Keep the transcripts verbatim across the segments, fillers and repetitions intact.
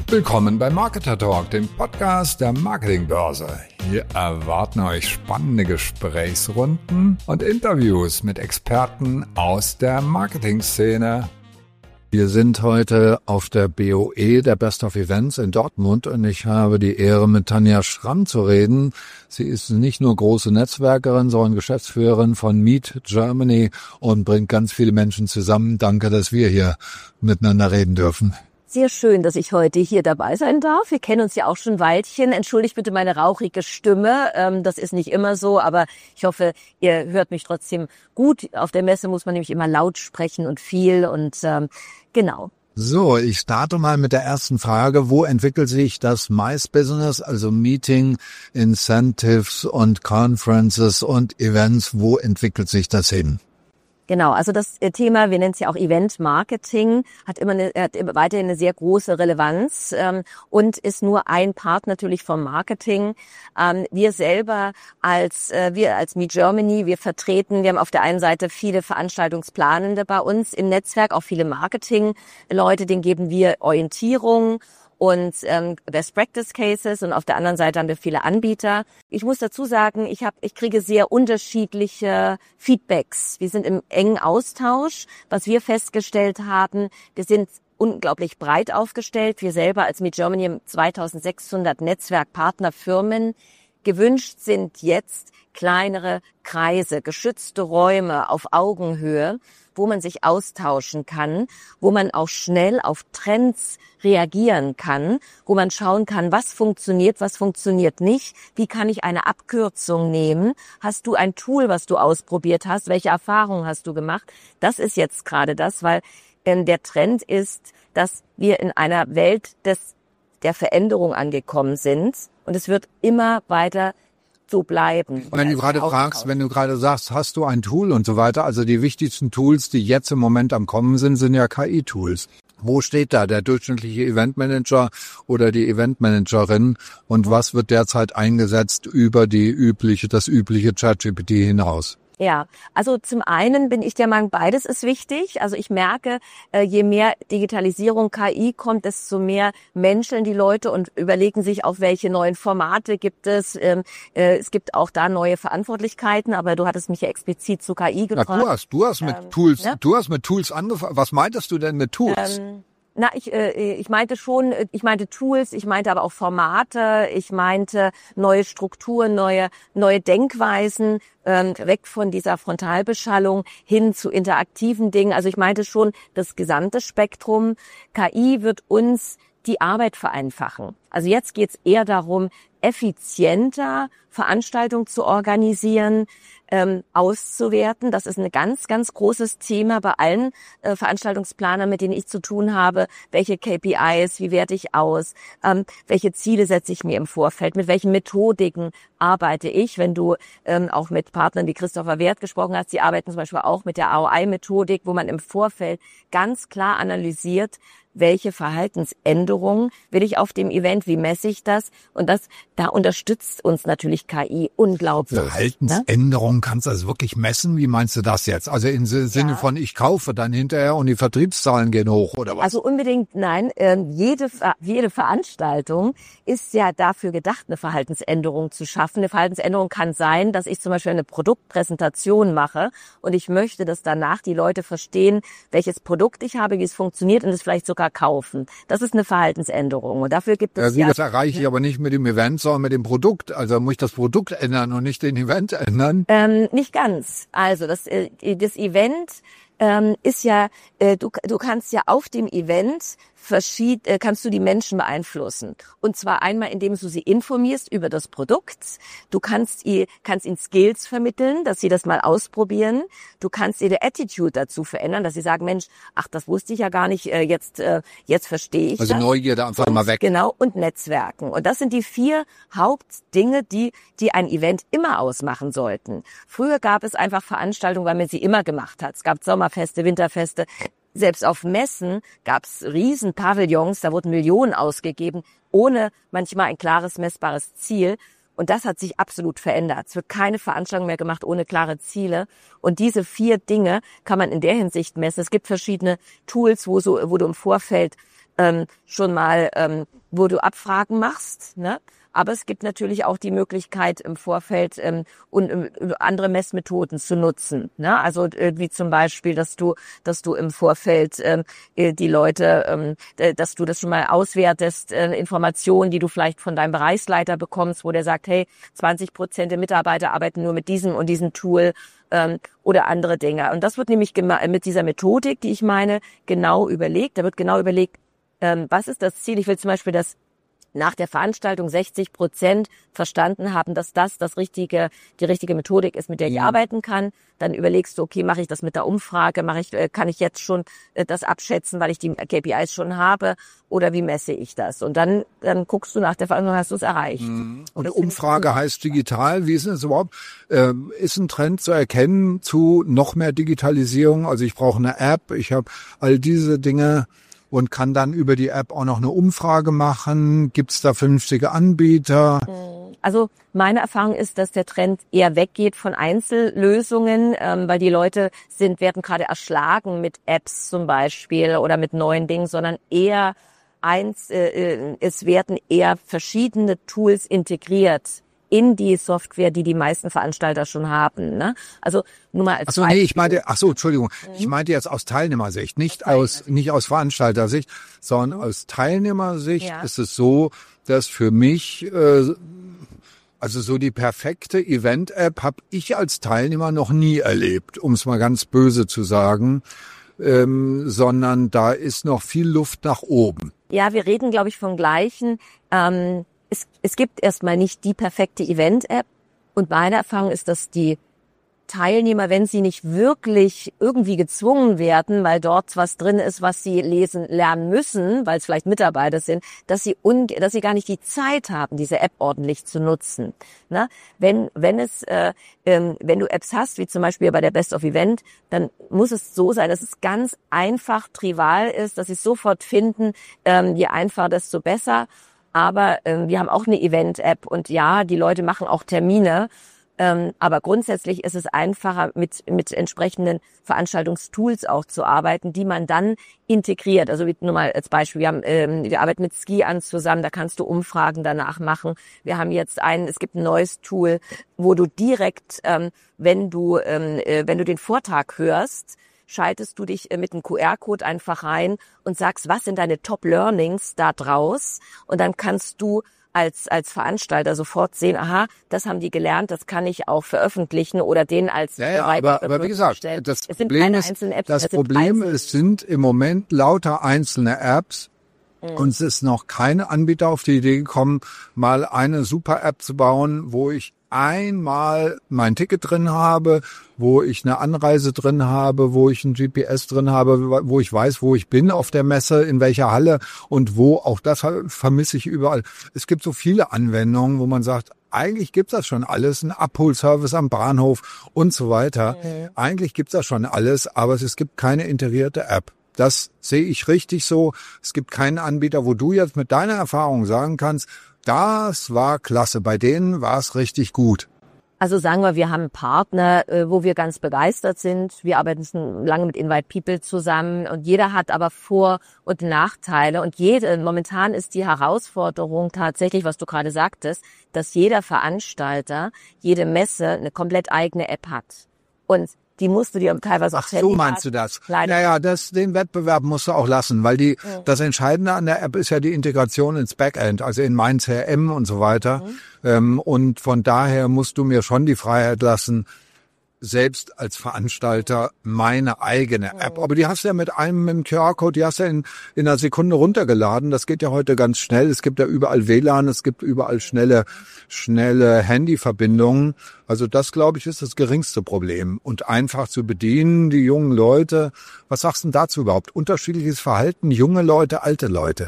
Willkommen bei Marketer Talk, dem Podcast der Marketingbörse. Hier erwarten euch spannende Gesprächsrunden und Interviews mit Experten aus der Marketingszene. Wir sind heute auf der B O E, der Best of Events in Dortmund, und ich habe die Ehre, mit Tanja Schramm zu reden. Sie ist nicht nur große Netzwerkerin, sondern Geschäftsführerin von Meet Germany und bringt ganz viele Menschen zusammen. Danke, dass wir hier miteinander reden dürfen. Sehr schön, dass ich heute hier dabei sein darf. Wir kennen uns ja auch schon ein Weilchen. Entschuldigt bitte meine rauchige Stimme. Ähm, das ist nicht immer so, aber ich hoffe, ihr hört mich trotzdem gut. Auf der Messe muss man nämlich immer laut sprechen und viel und ähm, genau. So, ich starte mal mit der ersten Frage. Wo entwickelt sich das MICE-Business, also Meeting, Incentives und Conferences und Events? Wo entwickelt sich das hin? Genau, also das Thema, wir nennen es ja auch Event Marketing, hat immer eine, hat weiterhin eine sehr große Relevanz ähm, und ist nur ein Part natürlich vom Marketing. Ähm, wir selber als äh, wir als Meet Germany, wir vertreten, wir haben auf der einen Seite viele Veranstaltungsplanende bei uns im Netzwerk, auch viele Marketing-Leute, denen geben wir Orientierung und ähm, Best Practice Cases, und auf der anderen Seite haben wir viele Anbieter. Ich muss dazu sagen, ich habe, ich kriege sehr unterschiedliche Feedbacks. Wir sind im engen Austausch. Was wir festgestellt haben, wir sind unglaublich breit aufgestellt. Wir selber als Meet Germany haben zweitausendsechshundert Netzwerkpartnerfirmen. Gewünscht sind jetzt kleinere Kreise, geschützte Räume auf Augenhöhe, wo man sich austauschen kann, wo man auch schnell auf Trends reagieren kann, wo man schauen kann, was funktioniert, was funktioniert nicht, wie kann ich eine Abkürzung nehmen, hast du ein Tool, was du ausprobiert hast, welche Erfahrungen hast du gemacht? Das ist jetzt gerade das, weil äh, der Trend ist, dass wir in einer Welt des der Veränderung angekommen sind, und es wird immer weiter so bleiben. Wenn du gerade fragst, wenn du gerade sagst, hast du ein Tool und so weiter, also die wichtigsten Tools, die jetzt im Moment am Kommen sind, sind ja K I-Tools. Wo steht da der durchschnittliche Eventmanager oder die Eventmanagerin, und was wird derzeit eingesetzt über die übliche, das übliche ChatGPT hinaus? Ja, also zum einen bin ich der Meinung, beides ist wichtig. Also ich merke, je mehr Digitalisierung, K I kommt, desto mehr menscheln die Leute und überlegen sich, auf welche neuen Formate gibt es. Es gibt auch da neue Verantwortlichkeiten, aber du hattest mich ja explizit zu K I gefragt. Na, du hast, du hast mit ähm, Tools, ne? du hast mit Tools angefangen. Was meintest du denn mit Tools? Ähm, Na, ich, äh, ich meinte schon, ich meinte Tools, ich meinte aber auch Formate, ich meinte neue Strukturen, neue neue Denkweisen, ähm, weg von dieser Frontalbeschallung hin zu interaktiven Dingen. Also ich meinte schon das gesamte Spektrum. K I wird uns die Arbeit vereinfachen. Also jetzt geht's eher darum, effizienter Veranstaltungen zu organisieren, ähm, auszuwerten. Das ist ein ganz, ganz großes Thema bei allen äh, Veranstaltungsplanern, mit denen ich zu tun habe. Welche K P Is, wie werte ich aus? Ähm, welche Ziele setze ich mir im Vorfeld? Mit welchen Methodiken arbeite ich? Wenn du ähm, auch mit Partnern wie Christopher Wert gesprochen hast, die arbeiten zum Beispiel auch mit der A O I-Methodik, wo man im Vorfeld ganz klar analysiert, welche Verhaltensänderungen will ich auf dem Event, wie messe ich das? Und das, da unterstützt uns natürlich K I unglaublich. Verhaltensänderungen, ne? Kannst du das wirklich messen? Wie meinst du das jetzt? Also im Sinne ja. von, ich kaufe dann hinterher und die Vertriebszahlen gehen hoch, oder was? Also unbedingt, nein. Äh, jede, jede Veranstaltung ist ja dafür gedacht, eine Verhaltensänderung zu schaffen. Eine Verhaltensänderung kann sein, dass ich zum Beispiel eine Produktpräsentation mache und ich möchte, dass danach die Leute verstehen, welches Produkt ich habe, wie es funktioniert, und es vielleicht sogar kaufen. Das ist eine Verhaltensänderung, und dafür gibt es ja... ja das erreiche ich aber nicht mit dem Event, sondern mit dem Produkt. Also muss ich das Produkt ändern und nicht den Event ändern? Ähm, nicht ganz. Also das, das Event ähm, ist ja, äh, du, du kannst ja auf dem Event verschied, äh, kannst du die Menschen beeinflussen. Und zwar einmal, indem du sie informierst über das Produkt. Du kannst ihr, kannst ihnen Skills vermitteln, dass sie das mal ausprobieren. Du kannst ihre Attitude dazu verändern, dass sie sagen, Mensch, ach, das wusste ich ja gar nicht, äh, jetzt, äh, jetzt verstehe ich also das. Also Neugierde einfach und, mal weg. Genau, und Netzwerken. Und das sind die vier Hauptdinge, die, die ein Event immer ausmachen sollten. Früher gab es einfach Veranstaltungen, weil man sie immer gemacht hat. Es gab Sommerfeste, Winterfeste. Selbst auf Messen gab es riesen Pavillons, da wurden Millionen ausgegeben, ohne manchmal ein klares, messbares Ziel. Und das hat sich absolut verändert. Es wird keine Veranstaltung mehr gemacht ohne klare Ziele. Und diese vier Dinge kann man in der Hinsicht messen. Es gibt verschiedene Tools, wo so, wo du im Vorfeld ähm, schon mal, ähm, wo du Abfragen machst, ne? Aber es gibt natürlich auch die Möglichkeit im Vorfeld ähm, und ähm, andere Messmethoden zu nutzen, ne? Also äh, wie zum Beispiel, dass du, dass du im Vorfeld ähm, äh, die Leute, ähm, äh, dass du das schon mal auswertest, äh, Informationen, die du vielleicht von deinem Bereichsleiter bekommst, wo der sagt, hey, zwanzig Prozent der Mitarbeiter arbeiten nur mit diesem und diesem Tool ähm, oder andere Dinge. Und das wird nämlich gema- mit dieser Methodik, die ich meine, genau überlegt. Da wird genau überlegt, ähm, was ist das Ziel? Ich will zum Beispiel, dass nach der Veranstaltung sechzig Prozent verstanden haben, dass das das richtige, die richtige Methodik ist, mit der ich arbeiten kann. Dann überlegst du, okay, mache ich das mit der Umfrage, mache ich, kann ich jetzt schon das abschätzen, weil ich die K P Is schon habe, oder wie messe ich das? Und dann, dann guckst du nach der Veranstaltung, hast du es erreicht. Mhm. Und Umfrage heißt digital. Wie ist es überhaupt? Ähm, ist ein Trend zu erkennen zu noch mehr Digitalisierung? Also ich brauche eine App, ich habe all diese Dinge und kann dann über die App auch noch eine Umfrage machen. Gibt es da vernünftige Anbieter? Also meine Erfahrung ist, dass der Trend eher weggeht von Einzellösungen, ähm, weil die Leute sind, werden gerade erschlagen mit Apps zum Beispiel oder mit neuen Dingen, sondern eher eins, äh, es werden eher verschiedene Tools integriert in die Software, die die meisten Veranstalter schon haben, ne? Also nur mal als Ach so, nee, ich meinte, ach so, Entschuldigung, mhm. ich meinte jetzt aus Teilnehmersicht, nicht aus, nicht aus Veranstaltersicht, sondern mhm. aus Teilnehmersicht ja. ist es so, dass für mich, äh, also so die perfekte Event-App habe ich als Teilnehmer noch nie erlebt, um es mal ganz böse zu sagen, ähm, sondern da ist noch viel Luft nach oben. Ja, wir reden, glaube ich, vom Gleichen. Ähm, Es, es gibt erstmal nicht die perfekte Event-App und meine Erfahrung ist, dass die Teilnehmer, wenn sie nicht wirklich irgendwie gezwungen werden, weil dort was drin ist, was sie lesen lernen müssen, weil es vielleicht Mitarbeiter sind, dass sie un, dass sie gar nicht die Zeit haben, diese App ordentlich zu nutzen. Ne? Wenn wenn es äh, ähm, wenn du Apps hast, wie zum Beispiel bei der Best of Event, dann muss es so sein, dass es ganz einfach trivial ist, dass sie es sofort finden. Ähm, je einfacher, desto besser. Aber ähm, wir haben auch eine Event-App und ja, die Leute machen auch Termine. Ähm, aber grundsätzlich ist es einfacher, mit mit entsprechenden Veranstaltungstools auch zu arbeiten, die man dann integriert. Also wie, nur mal als Beispiel, wir haben, ähm, wir arbeiten mit Ski-An zusammen, da kannst du Umfragen danach machen. Wir haben jetzt ein, es gibt ein neues Tool, wo du direkt, ähm, wenn du ähm, äh, wenn du den Vortrag hörst, schaltest du dich mit einem Q R-Code einfach rein und sagst, was sind deine Top-Learnings da draus? Und dann kannst du als als Veranstalter sofort sehen, aha, das haben die gelernt, das kann ich auch veröffentlichen oder denen als ja, ja, aber, aber wie gesagt, stellen. das es Problem ist, Apps, das Problem ist, es sind im Moment lauter einzelne Apps. Mhm. Und es ist noch keine Anbieter auf die Idee gekommen, mal eine super App zu bauen, wo ich einmal mein Ticket drin habe, wo ich eine Anreise drin habe, wo ich ein G P S drin habe, wo ich weiß, wo ich bin auf der Messe, in welcher Halle und wo, auch das vermisse ich überall. Es gibt so viele Anwendungen, wo man sagt, eigentlich gibt's das schon alles, ein Abholservice am Bahnhof und so weiter. Mhm. Eigentlich gibt's das schon alles, aber es gibt keine integrierte App. Das sehe ich richtig so. Es gibt keinen Anbieter, wo du jetzt mit deiner Erfahrung sagen kannst, das war klasse, bei denen war es richtig gut. Also sagen wir, wir haben Partner, wo wir ganz begeistert sind. Wir arbeiten schon lange mit Invite People zusammen und jeder hat aber Vor- und Nachteile. Und jede, momentan ist die Herausforderung tatsächlich, was du gerade sagtest, dass jeder Veranstalter, jede Messe eine komplett eigene App hat. Und die musst du dir teilweise auch Ach, so meinst du das? Naja, das, den Wettbewerb musst du auch lassen, weil die, mhm. das Entscheidende an der App ist ja die Integration ins Backend, also in mein C R M und so weiter. Mhm. Ähm, und von daher musst du mir schon die Freiheit lassen, selbst als Veranstalter meine eigene App. Aber die hast du ja mit einem mit dem Q R-Code, die hast du ja in, in einer Sekunde runtergeladen. Das geht ja heute ganz schnell. Es gibt ja überall W L A N, es gibt überall schnelle, schnelle Handyverbindungen. Also das, glaube ich, ist das geringste Problem. Und einfach zu bedienen, die jungen Leute. Was sagst du denn dazu überhaupt? Unterschiedliches Verhalten, junge Leute, alte Leute?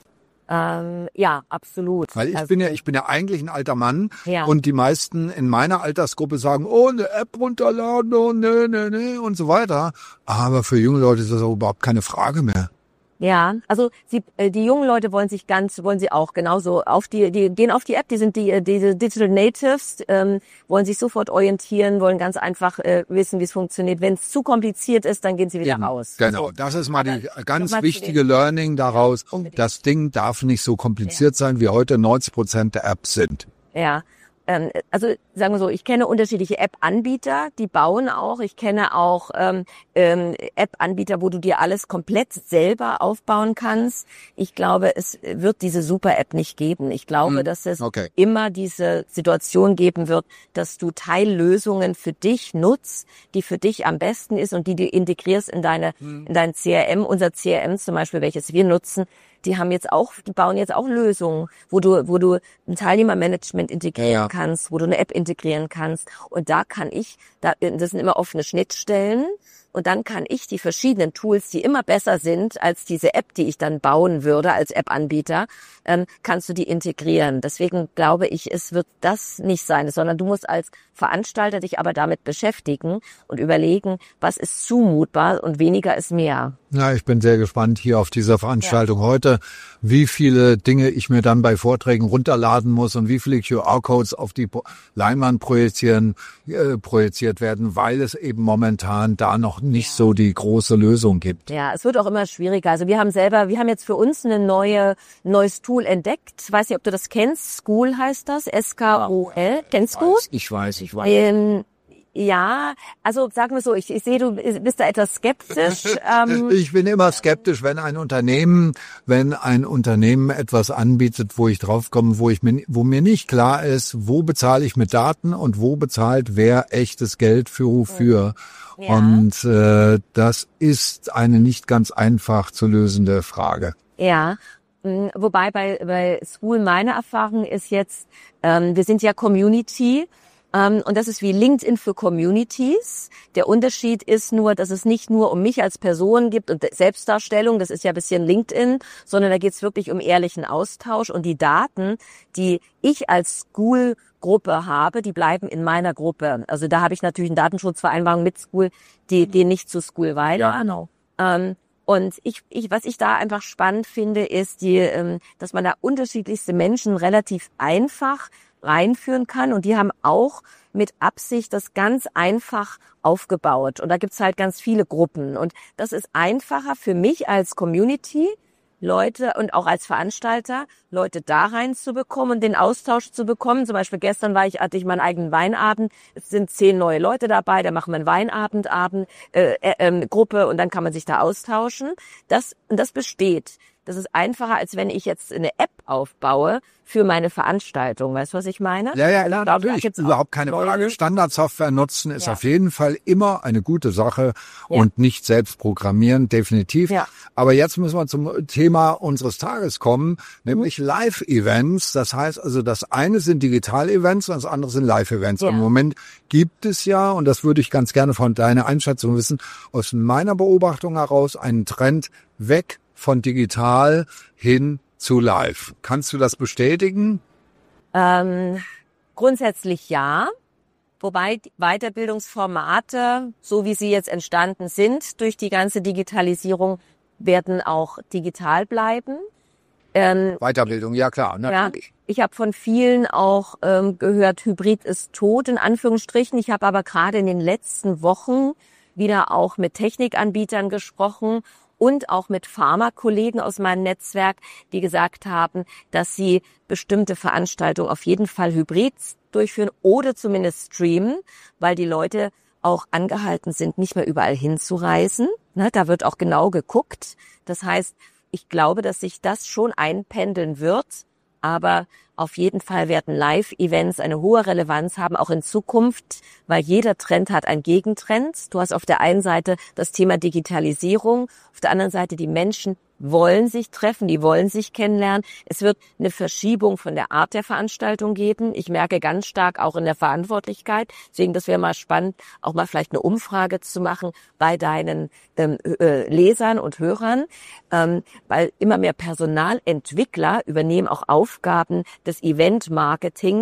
Ähm, ja, absolut. Weil ich also, bin ja, ich bin ja eigentlich ein alter Mann ja. und die meisten in meiner Altersgruppe sagen, oh, eine App runterladen, oh, ne, ne, ne und so weiter. Aber für junge Leute ist das auch überhaupt keine Frage mehr. Ja, also sie, äh, die jungen Leute wollen sich ganz, wollen sie auch genauso auf die, die gehen auf die App, die sind die diese Digital Natives, ähm, wollen sich sofort orientieren, wollen ganz einfach äh, wissen, wie es funktioniert. Wenn es zu kompliziert ist, dann gehen sie wieder ja, raus. Genau, das ist mal die ganz wichtige Learning daraus. Unbedingt. Das Ding darf nicht so kompliziert ja. sein, wie heute neunzig Prozent der Apps sind. Ja. Also sagen wir so, ich kenne unterschiedliche App-Anbieter, die bauen auch. Ich kenne auch ähm, ähm, App-Anbieter, wo du dir alles komplett selber aufbauen kannst. Ich glaube, es wird diese Super-App nicht geben. Ich glaube, hm. dass es okay. immer diese Situation geben wird, dass du Teillösungen für dich nutzt, die für dich am besten ist und die du integrierst in deine hm. in dein C R M. Unser C R M zum Beispiel, welches wir nutzen, die haben jetzt auch, die bauen jetzt auch Lösungen, wo du, wo du ein Teilnehmermanagement integrieren ja, ja. kannst, wo du eine App integrieren kannst. Und da kann ich, da, das sind immer offene Schnittstellen. Und dann kann ich die verschiedenen Tools, die immer besser sind als diese App, die ich dann bauen würde als App-Anbieter, ähm, kannst du die integrieren. Deswegen glaube ich, es wird das nicht sein, sondern du musst als Veranstalter dich aber damit beschäftigen und überlegen, was ist zumutbar und weniger ist mehr. Ja, ich bin sehr gespannt hier auf dieser Veranstaltung ja. heute, wie viele Dinge ich mir dann bei Vorträgen runterladen muss und wie viele Q R-Codes auf die Leinwand projizieren, äh, projiziert werden, weil es eben momentan da noch nicht so die große Lösung gibt. Ja, es wird auch immer schwieriger. Also wir haben selber, wir haben jetzt für uns eine neue, neues Tool entdeckt. Ich weiß nicht, ob du das kennst. Skool heißt das. S K O L. Kennst du? Ich weiß, ich weiß. Ähm, ja, also sagen wir so, ich, ich sehe, du bist da etwas skeptisch. Ähm, ich bin immer skeptisch, wenn ein Unternehmen, wenn ein Unternehmen etwas anbietet, wo ich draufkomme, wo ich mir, wo mir nicht klar ist, wo bezahle ich mit Daten und wo bezahlt wer echtes Geld für wofür. Ja. Und äh, das ist eine nicht ganz einfach zu lösende Frage. Ja. Wobei bei, bei Skool meine Erfahrung ist jetzt, ähm, wir sind ja Community. Um, und das ist wie LinkedIn für Communities. Der Unterschied ist nur, dass es nicht nur um mich als Person gibt und Selbstdarstellung, das ist ja ein bisschen LinkedIn, sondern da geht es wirklich um ehrlichen Austausch. Und die Daten, die ich als Skool-Gruppe habe, die bleiben in meiner Gruppe. Also da habe ich natürlich eine Datenschutzvereinbarung mit Skool, die, die nicht zu Skool weiter. Ja, genau. Um, Und ich, ich, was ich da einfach spannend finde, ist, die, ähm, dass man da unterschiedlichste Menschen relativ einfach reinführen kann. Und die haben auch mit Absicht das ganz einfach aufgebaut. Und da gibt's halt ganz viele Gruppen. Und das ist einfacher für mich als Community, Leute und auch als Veranstalter, Leute da reinzubekommen und den Austausch zu bekommen. Zum Beispiel gestern war ich, hatte ich meinen eigenen Weinabend. Es sind zehn neue Leute dabei, da machen wir einen Weinabendabend, äh, äh, Gruppe und dann kann man sich da austauschen. Das, und das besteht. Das ist einfacher, als wenn ich jetzt eine App aufbaue für meine Veranstaltung. Weißt du, was ich meine? Ja, ja, klar, natürlich. Überhaupt keine Frage. Standardsoftware nutzen ist ja. auf jeden Fall immer eine gute Sache ja. und nicht selbst programmieren, definitiv. Ja. Aber jetzt müssen wir zum Thema unseres Tages kommen, nämlich mhm. Live-Events. Das heißt also, das eine sind Digital-Events und das andere sind Live-Events. Ja. Im Moment gibt es ja, und das würde ich ganz gerne von deiner Einschätzung wissen, aus meiner Beobachtung heraus einen Trend weg von digital hin zu live. Kannst du das bestätigen? Ähm, grundsätzlich ja. Wobei die Weiterbildungsformate, so wie sie jetzt entstanden sind, durch die ganze Digitalisierung, werden auch digital bleiben. Ähm, Weiterbildung, ja klar, natürlich. Ja, ich habe von vielen auch ähm, gehört, Hybrid ist tot, in Anführungsstrichen. Ich habe aber gerade in den letzten Wochen wieder auch mit Technikanbietern gesprochen und auch mit Pharmakollegen aus meinem Netzwerk, die gesagt haben, dass sie bestimmte Veranstaltungen auf jeden Fall hybrid durchführen oder zumindest streamen, weil die Leute auch angehalten sind, nicht mehr überall hinzureisen. Ne, da wird auch genau geguckt. Das heißt, ich glaube, dass sich das schon einpendeln wird, aber auf jeden Fall werden Live-Events eine hohe Relevanz haben, auch in Zukunft, weil jeder Trend hat einen Gegentrend. Du hast auf der einen Seite das Thema Digitalisierung, auf der anderen Seite die Menschen wollen sich treffen, die wollen sich kennenlernen. Es wird eine Verschiebung von der Art der Veranstaltung geben. Ich merke ganz stark auch in der Verantwortlichkeit. Deswegen, das wäre mal spannend, auch mal vielleicht eine Umfrage zu machen bei deinen ähm, äh, Lesern und Hörern, ähm, weil immer mehr Personalentwickler übernehmen auch Aufgaben des Event-Marketings,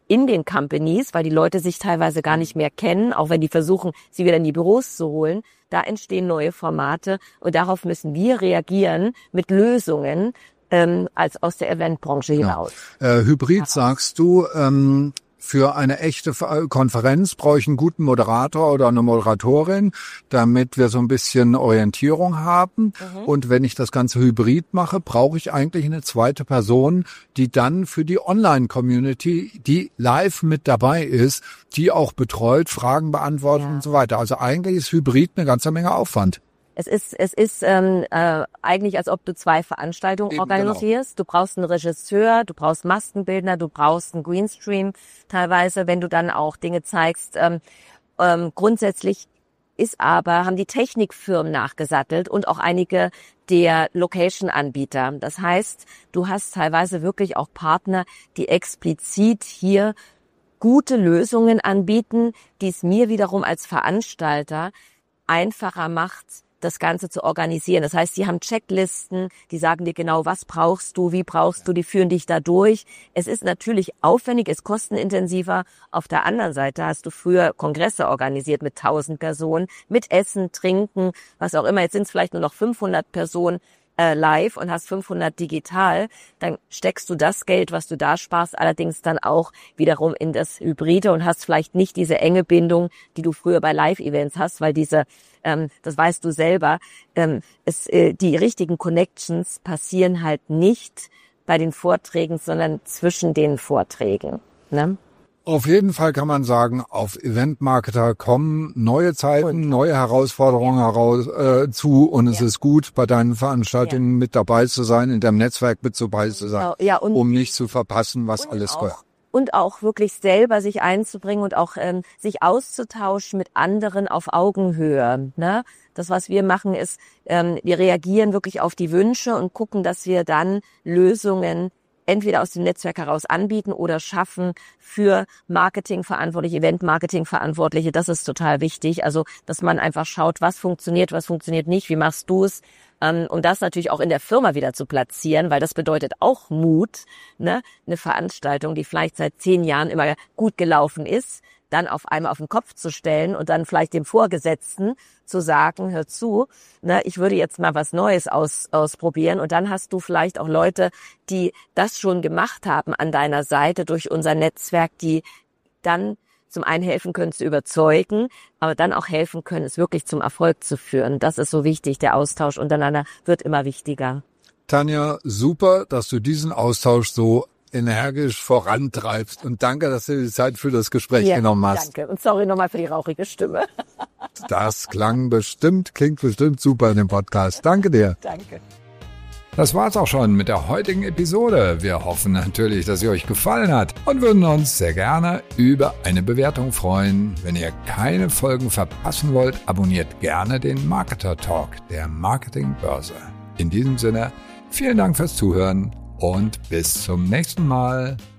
in den Companies, weil die Leute sich teilweise gar nicht mehr kennen, auch wenn die versuchen, sie wieder in die Büros zu holen. Da entstehen neue Formate und darauf müssen wir reagieren mit Lösungen ähm, als aus der Eventbranche hinaus. Ja. Äh, Hybrid sagst du, ähm, für eine echte Konferenz brauche ich einen guten Moderator oder eine Moderatorin, damit wir so ein bisschen Orientierung haben. Mhm. Und wenn ich das Ganze hybrid mache, brauche ich eigentlich eine zweite Person, die dann für die Online-Community, die live mit dabei ist, die auch betreut, Fragen beantwortet, ja, und so weiter. Also eigentlich ist Hybrid eine ganze Menge Aufwand. Es ist, es ist ähm, äh, eigentlich, als ob du zwei Veranstaltungen Eben, organisierst. Genau. Du brauchst einen Regisseur, du brauchst Maskenbildner, du brauchst einen Greenstream teilweise, wenn du dann auch Dinge zeigst. Ähm, ähm, grundsätzlich ist aber, haben die Technikfirmen nachgesattelt und auch einige der Location-Anbieter. Das heißt, du hast teilweise wirklich auch Partner, die explizit hier gute Lösungen anbieten, die es mir wiederum als Veranstalter einfacher macht, das Ganze zu organisieren. Das heißt, die haben Checklisten, die sagen dir genau, was brauchst du, wie brauchst du, die führen dich da durch. Es ist natürlich aufwendig, ist kostenintensiver. Auf der anderen Seite hast du früher Kongresse organisiert mit tausend Personen, mit Essen, Trinken, was auch immer. Jetzt sind es vielleicht nur noch fünfhundert Personen äh, live und hast fünfhundert digital. Dann steckst du das Geld, was du da sparst, allerdings dann auch wiederum in das Hybride und hast vielleicht nicht diese enge Bindung, die du früher bei Live-Events hast, weil diese Ähm, das weißt du selber, ähm, es, äh, die richtigen Connections passieren halt nicht bei den Vorträgen, sondern zwischen den Vorträgen. Ne? Auf jeden Fall kann man sagen, auf Eventmarketer kommen neue Zeiten, und neue Herausforderungen ja. heraus äh, zu und es ja. ist gut, bei deinen Veranstaltungen ja. mit dabei zu sein, in deinem Netzwerk mit dabei zu sein, ja, und, um nicht zu verpassen, was alles gehört. Und auch wirklich selber sich einzubringen und auch ähm, sich auszutauschen mit anderen auf Augenhöhe. Ne? Das, was wir machen, ist, ähm, wir reagieren wirklich auf die Wünsche und gucken, dass wir dann Lösungen entweder aus dem Netzwerk heraus anbieten oder schaffen für Marketingverantwortliche, Event-Marketing-Verantwortliche. Das ist total wichtig. Also, dass man einfach schaut, was funktioniert, was funktioniert nicht, wie machst du es? Um, um das natürlich auch in der Firma wieder zu platzieren, weil das bedeutet auch Mut, ne? Eine Veranstaltung, die vielleicht seit zehn Jahren immer gut gelaufen ist, dann auf einmal auf den Kopf zu stellen und dann vielleicht dem Vorgesetzten zu sagen, hör zu, ne, ich würde jetzt mal was Neues aus, ausprobieren. Und dann hast du vielleicht auch Leute, die das schon gemacht haben an deiner Seite durch unser Netzwerk, die dann zum einen helfen können zu überzeugen, aber dann auch helfen können, es wirklich zum Erfolg zu führen. Das ist so wichtig. Der Austausch untereinander wird immer wichtiger. Tanja, super, dass du diesen Austausch so energisch vorantreibst. Und danke, dass du die Zeit für das Gespräch ja, genommen hast. Danke. Und sorry nochmal für die rauchige Stimme. Das klang bestimmt, klingt bestimmt super in dem Podcast. Danke dir. Danke. Das war's auch schon mit der heutigen Episode. Wir hoffen natürlich, dass sie euch gefallen hat und würden uns sehr gerne über eine Bewertung freuen. Wenn ihr keine Folgen verpassen wollt, abonniert gerne den Marketer Talk der Marketingbörse. In diesem Sinne, vielen Dank fürs Zuhören und bis zum nächsten Mal.